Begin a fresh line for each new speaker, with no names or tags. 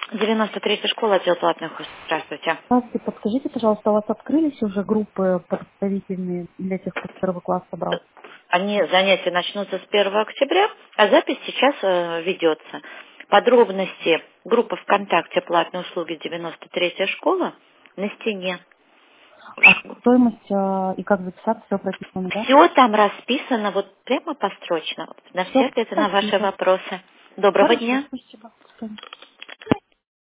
93-я школа, отдел платных услуг. Здравствуйте.
Здравствуйте, подскажите, пожалуйста, у вас открылись уже группы подготовительные для тех, кто первый класс собрал?
Занятия начнутся с 1 октября, а запись сейчас ведется. Подробности группа ВКонтакте платные услуги 93-я школа на стене.
А стоимость и как записаться, все прописано, да?
Все там расписано, вот прямо построчно, на все
Все,
ответы на ваши
спасибо.
вопросы. Доброго
Хорошо,
дня.
спасибо. До свидания.